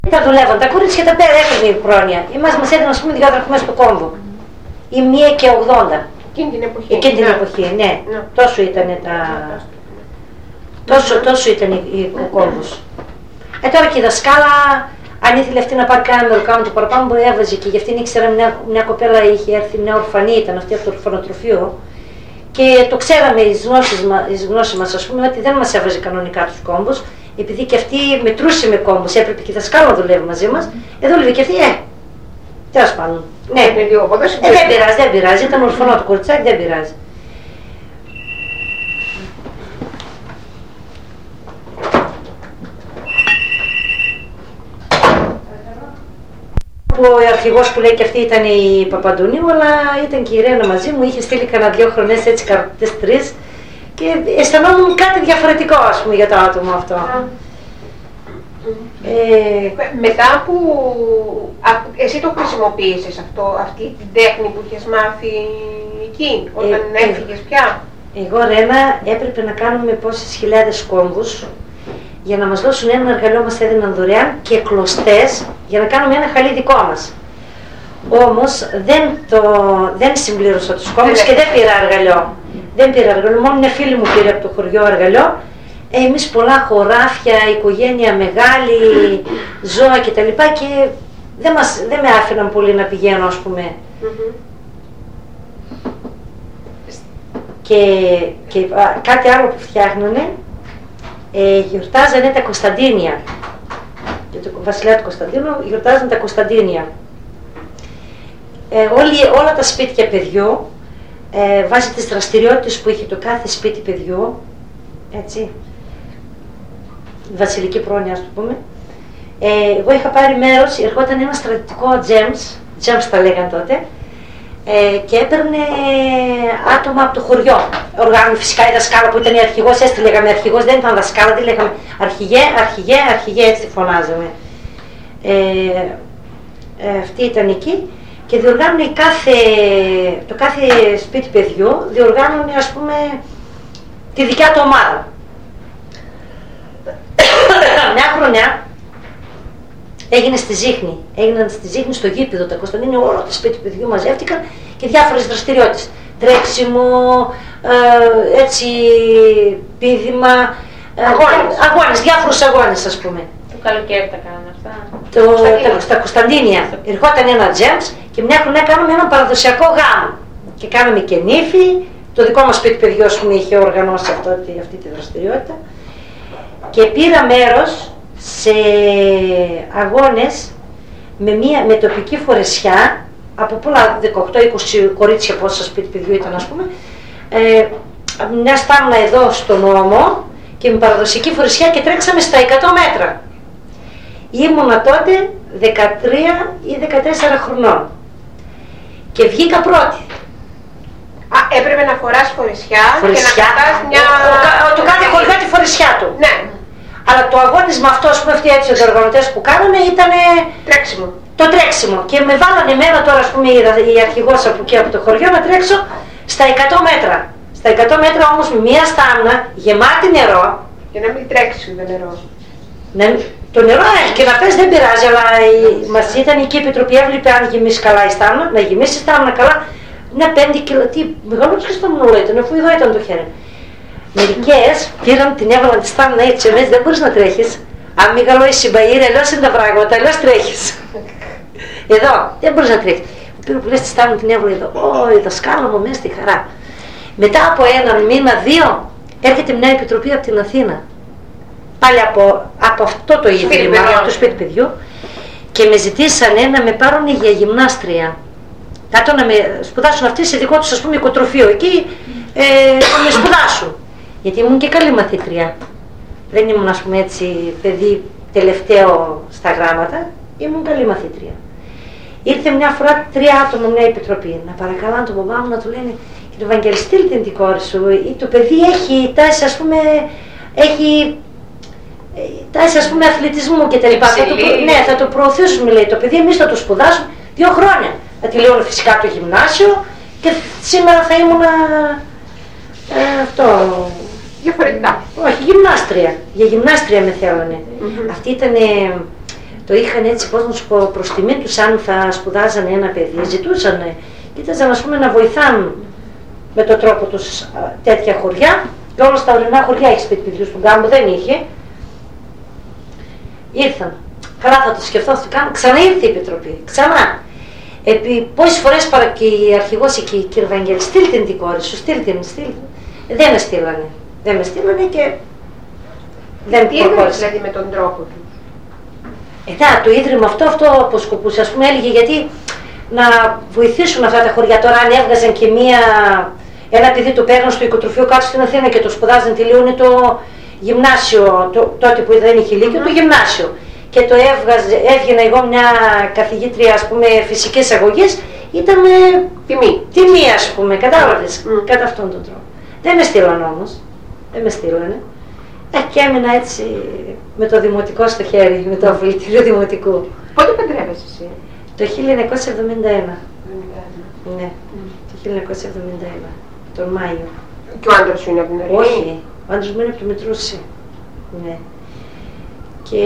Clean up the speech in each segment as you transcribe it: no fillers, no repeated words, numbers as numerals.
Τα δουλεύαν, τα κορίτσια τα πέρα έφερνε η χρόνια. Εμάς μας έδιναν, ας πούμε, 2 δραχμές στο κόμβο. Ή 1,80. Εκείνη την εποχή. Εκείνη την εποχή, ναι. Τόσο ήταν τόσο ήταν ο κόμβος. Τώρα και η δασκάλα, αν ήθελε αυτή να πάρει κάνα μεροκάμα του παραπάνω, μπορεί να έβαζε, και γι' αυτήν ήξερα μια κοπέλα, είχε έρθει, μια ορφανή ήταν αυτή από το ορφανοτροφείο. Και το ξέραμε εις γνώσεις μας, ας πούμε, ότι δεν μας έβαζε κανονικά τους κόμβους, επειδή και αυτή μετρούσε με κόμβους, έπρεπε και η δασκάλα να δουλεύει μαζί μας, δούλευε και αυτή, τέλος πάντων. Ναι, δεν πειράζει, ήταν ορφανό το κοριτσάκι, δεν πειράζει. Ο αρχηγός που λέει και αυτή ήταν η Παπαντονίου, αλλά ήταν και η Ρένα μαζί μου, είχε στείλει κανένα 2 χρονές έτσι, καρτές 3, και αισθανόμουν κάτι διαφορετικό, ας πούμε, για το άτομο αυτό. Μετά που εσύ το χρησιμοποίησες αυτή την τέχνη που είχες μάθει εκεί, όταν έφυγες πια? Εγώ, Ρένα, έπρεπε να κάνουμε πόσες χιλιάδες κόμβους για να μας δώσουν ένα εργαλείο, μας έδιναν δωρεάν, και κλωστές για να κάνουμε ένα χαλί δικό μας. Όμως δεν συμπλήρωσα τους κόμβους και δεν πήρα εργαλείο. Μόνο μια φίλη μου πήρε από το χωριό εργαλείο. Εμείς πολλά χωράφια, οικογένεια μεγάλη, ζώα κτλ. Και δεν με άφηναν πολύ να πηγαίνω, ας πούμε. Και κάτι άλλο που φτιάχνανε, γιορτάζανε τα Κωνσταντίνια. Και το βασιλιά του Κωνσταντίνου γιορτάζανε τα Κωνσταντίνια. Όλα τα σπίτια παιδιού, βάσει τις δραστηριότητες που είχε το κάθε σπίτι παιδιού, έτσι, βασιλική πρόνοια, ας το πούμε, εγώ είχα πάρει μέρος, ερχόταν ένα στρατιωτικό James τα λέγαν τότε, και έπαιρνε άτομα από το χωριό. Οργάνωνε φυσικά η δασκάλα που ήταν η αρχηγός, έτσι τη λέγαμε αρχηγός, δεν ήταν δασκάλα, τη λέγαμε αρχηγέ, έτσι τη φωνάζαμε. Αυτή ήταν εκεί και διοργάνωνε το κάθε σπίτι παιδιού, διοργάνωνε, ας πούμε, τη δικιά του ομάδα. Μια χρονιά έγιναν στη Ζήχνη στο γήπεδο τα Κωνσταντίνια, όλο το σπίτι του παιδιού μαζεύτηκαν και διάφορες δραστηριότητες. Τρέξιμο, έτσι, πήδημα, διάφορους αγώνες, ας πούμε. Το καλοκαίρι τα κάνανε αυτά. Στα Κωνσταντίνια. Ερχόταν ένα James και μια χρονιά κάναμε έναν παραδοσιακό γάμο. Και κάναμε και νύφη, το δικό μας σπίτι παιδιού, ας πούμε, είχε οργανώσει αυτή τη δραστηριότητα. Και πήρα μέρος σε αγώνες με τοπική φορεσιά από πολλά, 18-20 κορίτσια πόσα σπίτι παιδιού ήταν, ας πούμε, μια στάμνα εδώ στον ώμο και με παραδοσιακή φορεσιά, και τρέξαμε στα 100 μέτρα. Ήμουνα τότε 13 ή 14 χρονών και βγήκα πρώτη. Έπρεπε να φοράς φορεσιά και να κρατάς μια... Το κάθε χωριό τη φορεσιά του. Ναι. Αλλά το αγώνισμα αυτό, ας πούμε, αυτοί έτσι οι οργανωτές που κάνανε ήταν τρέξιμο. Το τρέξιμο. Και με βάλανε εμένα τώρα, ας πούμε, η αρχηγός από εκεί από το χωριό να τρέξω στα 100 μέτρα. Στα 100 μέτρα όμως με μία στάμνα γεμάτη νερό. Για να μην τρέξει το νερό. Το νερό και να πες δεν πειράζει, αλλά μας ήταν εκεί η επιτροπή, έβλεπε αν γεμίσει καλά η στάμνα, να γεμίσει η στάμνα καλά. Μια 5 κιλό, τι μεγαλύτερο στο μνούλο ήταν, αφού εδώ ήταν το χέρι. Μερικές πήραν, την έβαλαν τη στάμνα έτσι, εμείς δεν μπορείς να τρέχεις. Αν μεγαλώσει η μπαΐρα, αλλιώς είναι τα πράγματα, αλλιώς τρέχεις. Εδώ, δεν μπορείς να τρέχεις. Πήρε που λες τη στάμνα, την έβαλε εδώ, η δασκάλα μου μέσα στη χαρά. Μετά από 1 μήνα, 2, έρχεται μια επιτροπή από την Αθήνα. Πάλι από αυτό το ίδρυμα, από το σπίτι παιδιού, και με ζητήσανε να με πάρουν για γυμνάστρια. Κάτω να με σπουδάσουν αυτοί σε δικό τους, ας πούμε, οικοτροφείο. Εκεί να με σπουδάσουν. Γιατί ήμουν και καλή μαθήτρια. Δεν ήμουν, ας πούμε, έτσι παιδί τελευταίο στα γράμματα. Ήμουν καλή μαθήτρια. Ήρθε μια φορά 3 άτομα μια επιτροπή. Να παρακαλάνε τον μπαμπά μου να του λένε: κύριε Ευαγγελιστή, στείλτε την κόρη σου. Το παιδί έχει τάση, ας πούμε, τάση, ας πούμε, αθλητισμού κτλ. Ναι, θα το προωθήσουμε, λέει το παιδί. Εμείς θα το σπουδάσουμε 2 χρόνια. Θα τελειώνω φυσικά το γυμνάσιο και σήμερα θα ήμουν αυτό. Διαφορετικά. Όχι, γυμνάστρια. Για γυμνάστρια με θέλανε. Αυτή ήταν Το είχαν έτσι, πώς να σου πω, προς τιμήν τους, αν θα σπουδάζανε ένα παιδί, ζητούσαν, κοίταζαν ας πούμε να βοηθάν με τον τρόπο τους τέτοια χωριά, και όλα στα ορεινά χωριά έχει σπίτι παιδιού, στον Κάμπο δεν είχε. Ήρθαν. Καλά, θα το σκεφτώ, θα το κάνω. Ξανά ήρθε η Επιτροπή. Ξανά. Επί πόσες φορές και η αρχηγός εκεί, η κύριε Βαγγέλη, στείλ την κόρη σου, στείλ την. Δεν με στείλανε. Δεν με στείλανε και δεν προχώρησε. Δηλαδή με τον τρόπο του. Το ίδρυμα αυτό αποσκοπούσε, ας πούμε, έλεγε γιατί να βοηθήσουν αυτά τα χωριά. Τώρα αν έβγαζαν και ένα παιδί του παίρνουν στο οικοτροφείο κάτω στην Αθήνα και το σπουδάζαν, τελειώνει το γυμνάσιο, τότε που δεν είχε λύκειο, το γυμνάσιο. Και το έβγαινα εγώ μια καθηγήτρια, ας πούμε, φυσικής αγωγής, ήταν τιμή, ας πούμε, κατάλαβες, κατά αυτόν τον τρόπο. Δεν με στείλαν όμως, δεν με στείλανε. Και έμεινα έτσι με το δημοτικό στο χέρι, με το αφιλητήριο δημοτικού. Πότε παντρεύεσαι εσύ? Το 1971. Ναι, το 1971, τον Μάιο. Και ο άντρας σου είναι από την Αρινή? Όχι, ο άντρας μου είναι από τη Μητρούση. Ναι. Και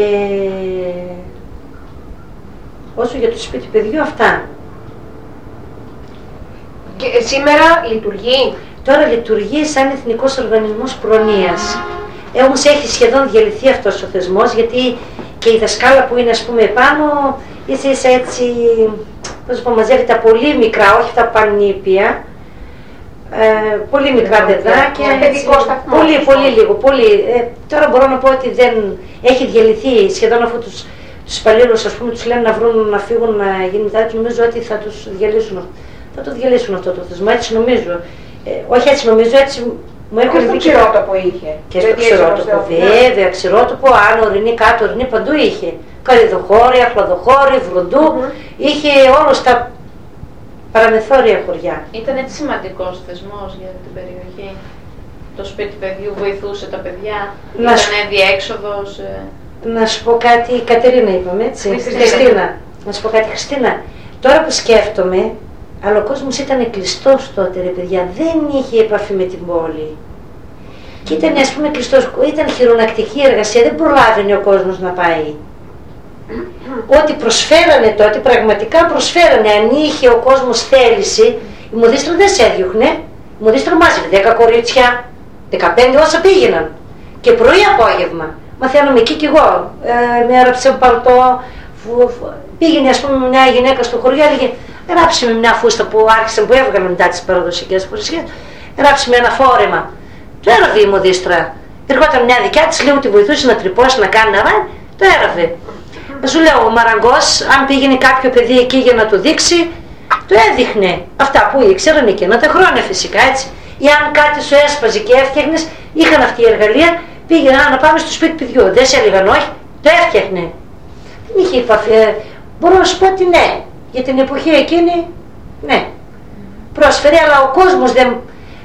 όσο για το σπίτι παιδιού, αυτά. Και σήμερα λειτουργεί? Τώρα λειτουργεί σαν εθνικός οργανισμός προνοίας. Όμως έχει σχεδόν διαλυθεί αυτός ο θεσμός, γιατί και η δασκάλα που είναι, ας πούμε, επάνω, ίσα έτσι, πώς πω, μαζεύει τα πολύ μικρά, όχι τα παννήπια, πολύ μικρά παιδάκια, πολύ λίγο. Τώρα μπορώ να πω ότι δεν έχει διαλυθεί σχεδόν, αφού τους υπαλλήλους, ας πούμε, τους λένε να φύγουν, να γίνει μετά, νομίζω ότι θα τους διαλύσουν. Θα το διαλύσουν αυτό το θεσμό, έτσι νομίζω. Όχι έτσι νομίζω, έτσι μου έχουν δει. Και στο Ξηρότοπο είχε. Και στο Ξηρότοπο, βέβαια, Ξηρότοπο, άνω, ορεινή, κάτω, ορεινή, παντού είχε. Καρυδοχώρη, Αχλαδοχώρη, Βροντού, είχε όλους τα παραμεθόρια χωριά. Ήταν έτσι σημαντικός θεσμός για την περιοχή? Το σπίτι παιδιού βοηθούσε τα παιδιά? Ήταν διέξοδος? Να σου πω κάτι, η Κατερίνα είπαμε, έτσι, Χριστίνα. Να σου πω κάτι, Χριστίνα, τώρα που σκέφτομαι, αλλά ο κόσμος ήταν κλειστός τότε, ρε παιδιά, δεν είχε επαφή με την πόλη. Και ήταν, ας πούμε, κλειστός, ήταν χειρονακτική εργασία, δεν προλάβαινε ο κόσμος να πάει. Ό,τι προσφέρανε τότε, πραγματικά προσφέρανε. Αν είχε ο κόσμος θέληση, η Μουδίστρα δεν σε έδιωχνε. Η Μουδίστρα μάζευε 10 κορίτσια, 15 όσα πήγαιναν. Και πρωί-απόγευμα. Μαθαίναμε εκεί κι εγώ. Με έγραψε παλτό. Πήγαινε, ας πούμε, μια γυναίκα στο χωριό, έλεγε γράψε με μια φούστα που άρχισαν, που έβγαλαν μετά τις παραδοσιακές φορεσιές. Γράψε με ένα φόρεμα. Το έραβε η Μουδίστρα. Ερχόταν μια δικιά της, λίγο τη βοηθούσε να τρυπώσει, να κάνει να ράνει, το έραβε. Σου λέω, ο Μαραγκός, αν πήγαινε κάποιο παιδί εκεί για να του δείξει, το έδειχνε. Αυτά που ήξεραν εκείνα τα χρόνια φυσικά, έτσι. Ή αν κάτι σου έσπαζε και έφτιαχνες, είχαν αυτή η εργαλεία, πήγαινε να πάμε στο σπίτι παιδιού. Δεν σε έλεγαν όχι, το έφτιαχνε. Δεν είχε επαφή. Μπορώ να σου πω ότι ναι, για την εποχή εκείνη, ναι. Πρόσφερε, αλλά ο κόσμος δεν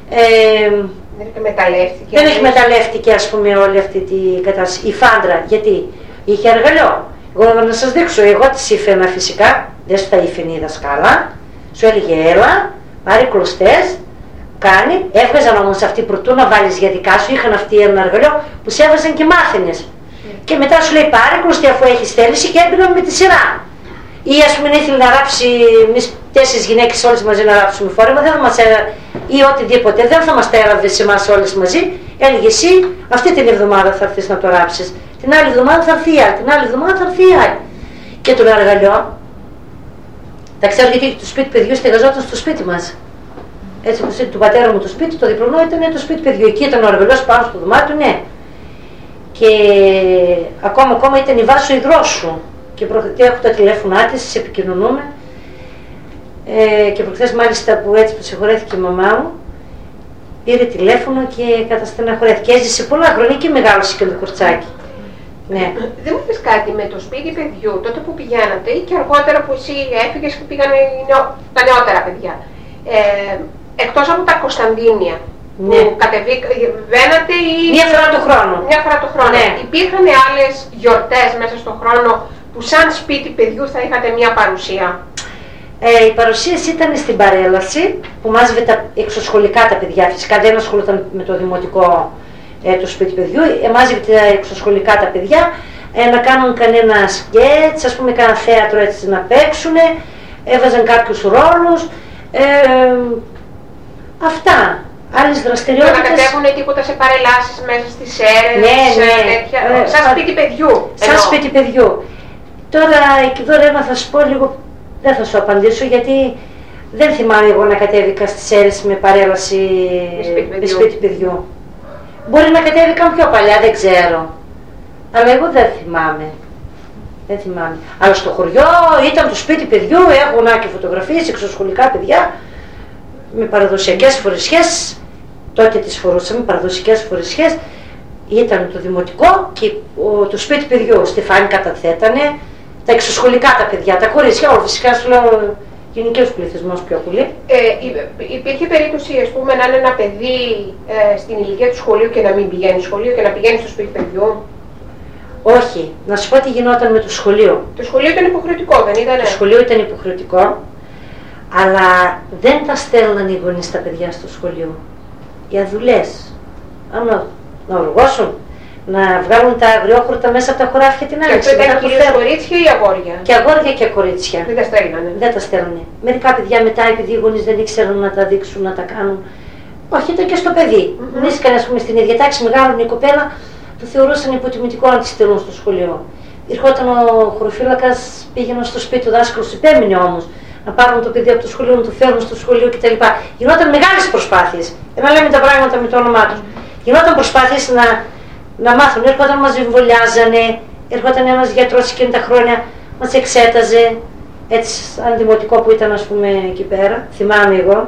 εκμεταλλεύτηκε, ας πούμε, όλη αυτή την κατάσταση. Η Φάντρα, γιατί είχε εργαλείο. Εγώ να σας δείξω, εγώ της ήφαινα φυσικά, δεν σου τα ήφαινε η δασκάλα, σου έλεγε έλα, πάρει κλωστές, κάνει, έβγαζαν όμως αυτοί προτού να βάλεις για δικά σου, είχαν αυτοί ένα εργαλείο που σε έβαζαν και μάθαινες. Και μετά σου λέει πάρε κλωστή αφού έχεις θέληση και έμπαιναν με τη σειρά. Ή ας πούμε ήθελε να ράψει, εμείς 4 γυναίκες όλες μαζί να ράψουμε φόρεμα, δεν θα μας ή οτιδήποτε, δεν θα μας τα έραβε σε εμάς όλες μαζί, έλεγε εσύ αυτή την εβδομάδα θα έρθεις να το ράψεις. Την άλλη εβδομάδα θα έρθει η άλλη, την άλλη εβδομάδα θα έρθει η άλλη. Και το εργαλείο, τα ξέρω γιατί το σπίτι παιδιού στεγαζόταν στο σπίτι μας. Έτσι, το σπίτι του πατέρα μου το σπίτι, το διπλανό ήταν το σπίτι παιδιού. Εκεί ήταν ο εργαλειός πάνω στο δωμάτιο, ναι. Και ακόμα ήταν η Βάσο Ιδρόσου. Και έχω τα τηλέφωνά της, επικοινωνούμε. Και προχθές μάλιστα που έτσι που συγχωρέθηκε η μαμά μου, πήρε τηλέφωνο και καταστεναχωρέθηκε. Έζησε πολλά χρόνια και μεγάλωσε και το κορτσάκι. Ναι. Δεν μου πεις κάτι με το σπίτι παιδιού, τότε που πηγαίνατε ή και αργότερα που εσύ έφυγες και πήγανε τα νεότερα παιδιά. Εκτός από τα Κωνσταντίνια, ναι, που κατεβαίνατε ή... Μια φορά το χρόνο. Μια φορά το χρόνο. Ναι. Υπήρχαν άλλες γιορτές μέσα στον χρόνο που σαν σπίτι παιδιού θα είχατε μια παρουσία? Η παρουσίαση ήταν στην παρέλαση που μάζευε τα εξωσχολικά τα παιδιά. Φυσικά δεν ασχολούταν με το δημοτικό το σπίτι παιδιού, μάζευε τα εξωσχολικά τα παιδιά, να κάνουν κανένα σκέτς, ας πούμε κανένα θέατρο έτσι να παίξουν, έβαζαν κάποιους ρόλους, αυτά. Άλλες δραστηριότητες. Να κατέβουν τίποτα σε παρελάσεις μέσα στις αίρες, τέτοια, σαν σπίτι παιδιού. Σαν σπίτι παιδιού. Τώρα εκεί τώρα θα σου πω λίγο, δεν θα σου απαντήσω γιατί δεν θυμάμαι εγώ να κατέβηκα στις αίρες με παρέλαση με σπίτι παιδιού. Μπορεί να κατέβηκαν πιο παλιά, δεν ξέρω. Αλλά εγώ δεν θυμάμαι. Δεν θυμάμαι. Αλλά στο χωριό ήταν το σπίτι παιδιού, έχουν και φωτογραφίες, εξωσχολικά παιδιά, με παραδοσιακές φορεσιές. Τότε τις φορούσαμε, παραδοσιακές φορεσιές. Ήταν το δημοτικό και το σπίτι παιδιού. Στεφάνη καταθέτανε, τα εξωσχολικά τα παιδιά, τα κορίτσια, όλα φυσικά σου λέω γενικός πληθυσμός πιο πολύ. Υπήρχε περίπτωση, ας πούμε, να είναι ένα παιδί στην ηλικία του σχολείου και να μην πηγαίνει σχολείο και να πηγαίνει στο σπίτι παιδιού? Όχι. Να σου πω τι γινόταν με το σχολείο. Το σχολείο ήταν υποχρεωτικό, δεν ήταν? Το σχολείο ήταν υποχρεωτικό, αλλά δεν τα στέλναν οι γονείς τα παιδιά στο σχολείο. Για δουλειές. Να οργώσουν, να βγάλουν τα αγριόχορτα μέσα από τα χωράφια την άλλη. Και αυτό ήταν κυρίως κορίτσια ή αγόρια? Και αγόρια και κορίτσια. Δεν τα στέλνανε. Δεν τα στέλνανε. Μερικά παιδιά μετά, επειδή οι γονείς δεν ήξεραν να τα δείξουν, να τα κάνουν. Όχι, ήταν και στο παιδί. Νίσκανε, ας πούμε, στην ίδια τάξη, μεγάλωνε η κοπέλα, το θεωρούσαν υποτιμητικό να τη στέλνουν στο σχολείο. Ερχόταν ο χωροφύλακας, πήγαινε στο σπίτι του δάσκαλου, του επέμεινε όμως να πάρουν το παιδί από το σχολείο, να το φέρουν στο σχολείο κτλ. Γινόταν μεγάλες προσπάθειες. Να λέμε τα πράγματα με το όνομά τους. Γινόταν προσπάθειες να μάθουν. Έρχονταν, μας εμβολιάζανε, έρχονταν ένας γιατρός εκείνη τα χρόνια, μας εξέταζε. Έτσι, σαν δημοτικό που ήταν, ας πούμε, εκεί πέρα, θυμάμαι εγώ.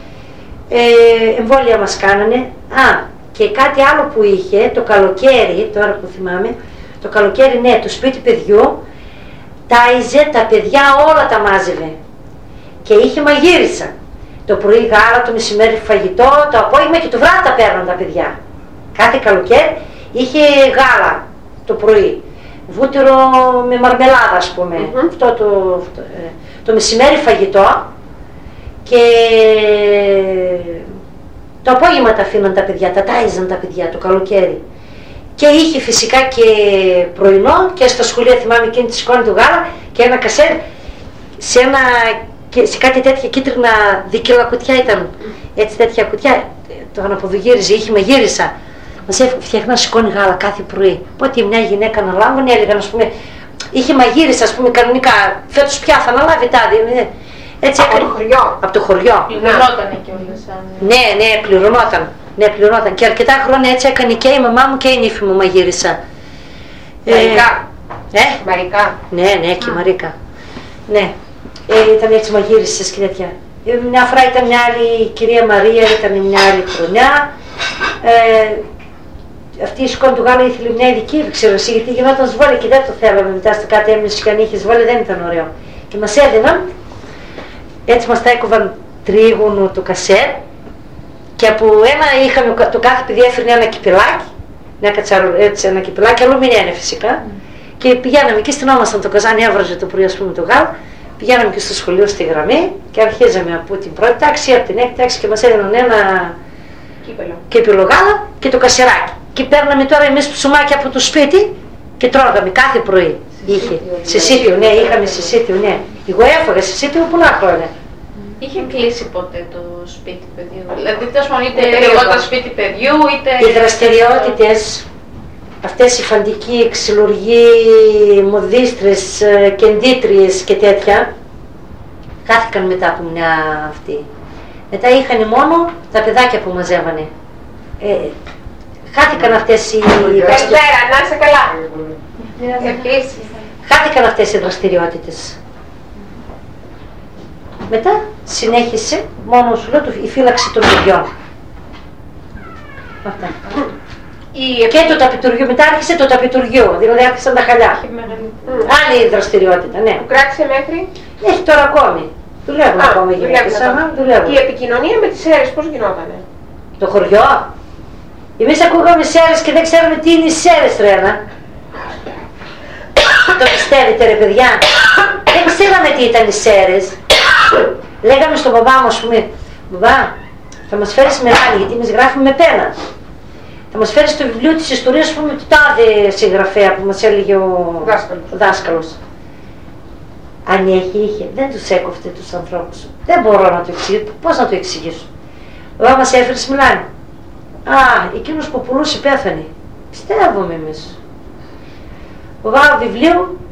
Εμβόλια μας κάνανε. Και κάτι άλλο που είχε, το καλοκαίρι, τώρα που θυμάμαι, το καλοκαίρι, ναι, το σπίτι παιδιού, τάιζε τα παιδιά, όλα τα μάζευε. Και είχε μαγείρισα. Το πρωί γάλα, το μεσημέρι φαγητό, το απόγευμα και το βράδυ τα παίρναν τα παιδιά. Κάθε καλοκαίρι είχε γάλα το πρωί. Βούτυρο με μαρμελάδα, ας πούμε. Αυτό το μεσημέρι φαγητό. Και το απόγευμα τα αφήναν τα παιδιά, τα τάιζαν τα παιδιά το καλοκαίρι. Και είχε φυσικά και πρωινό και στα σχολεία, θυμάμαι, εκείνη τη σηκώνει του γάλα και ένα κασέρ σε κάτι τέτοια κίτρινα δίκυλα κουτιά ήταν. Έτσι τέτοια κουτιά, το αναποδογύριζε, είχε μαγείρισα. Μας φτιάχνει να σηκώνει γάλα κάθε πρωί. Οπότε μια γυναίκα αναλάμβανε, έλεγαν, ας πούμε, είχε μαγείρισα, ας πούμε, κανονικά. Φέτος πια θα αναλάβει τάδε. Έτσι από το χωριό. Από το χωριό. Πληρωνότανε κιόλας. Ναι, πληρωνόταν. Ναι, πληρωνόταν. Και αρκετά χρόνια έτσι έκανε και η μαμά μου και η νύφη μου μαγείρισα. Μαρικά. Μαρικά. Ναι, και η Μαρίκα. Ναι, ήταν έτσι μαγείρισες και τέτοια. Μια φορά ήταν μια άλλη, η κυρία Μαρία ήταν μια άλλη χρονιά. Αυτή η σκόνη του γάλα ήθελε μια ειδική, ξέρω εσύ, γιατί γινόταν σβόλη και δεν το θέλαμε. Μετά στο κάτι έμεινε και αν είχε σβόλη δεν ήταν ωραίο. Και μας έδιναν, έτσι μας τα έκοβαν τρίγωνο το κασέρ και από ένα είχαμε, το κάθε παιδί έφερνε ένα κυπελάκι, ένα κυπελάκι, αλουμινιένε φυσικά. Και πηγαίναμε εκεί, στενόμασταν το καζάνι, έβραζε το πρωί, ας πούμε, το γάλα. Πηγαίναμε και στο σχολείο στη γραμμή και αρχίζαμε από την πρώτη τάξη, από την έκτη τάξη και μας έδιναν ένα κύπελο γάλα και το κασεράκι. Και παίρναμε τώρα εμείς ψωμάκια από το σπίτι και τρώγαμε κάθε πρωί. Είχε. Συσίτιο, ναι, είχαμε συσίτιο, ναι. Εγώ έφαγα συσίτιο πολλά χρόνια. Είχε κλείσει ποτέ το σπίτι παιδιού? Δηλαδή, είτε λεγόταν σπίτι παιδιού, είτε. Οι δραστηριότητες, αυτές οι φαντικοί, ξυλουργοί, μοδίστρες, κεντήτριες και τέτοια, χάθηκαν μετά από μια αυτή. Μετά είχαν μόνο τα παιδάκια που μαζεύανε. Χάθηκαν αυτές οι δραστηριότητες. Να είσαι καλά. Επίσης. Χάθηκαν αυτές οι δραστηριότητες. Μετά συνέχισε μόνο σου λέω η φύλαξη των παιδιών. Αυτά. Και το ταπιτουργείο, μετά άρχισε το ταπιτουργείο, δηλαδή άρχισαν τα χαλιά. Άλλη δραστηριότητα, ναι. Που κράτησε μέχρι? Έχει τώρα ακόμη. Δουλεύουν ακόμη γυναίκες. Η επικοινωνία με τις αίρες πώς γινότανε? Το χωριό. Εμείς ακούγαμε σέρες και δεν ξέραμε τι είναι οι σέρες, Ρένα. Το πιστεύετε, ρε παιδιά? Δεν ξέραμε τι ήταν οι σέρες. Λέγαμε στον μπαμπά μου, ας πούμε, μπαμπά, θα μας φέρεις μεγάλη, γιατί εμείς γράφουμε με πένα. Θα μας φέρει στο βιβλίο της ιστορίας, πούμε, του τάδε συγγραφέα που μας έλεγε ο δάσκαλος. Αν είχε, δεν τους έκοφτε τους ανθρώπους. Δεν μπορώ να το εξηγήσω. Πώς να το εξηγήσω. Εδώ μας έφερες, μιλάνε. Εκείνος που πουλούσε πέθανε. Πιστεύουμε εμείς. Βγάλω βιβλίο,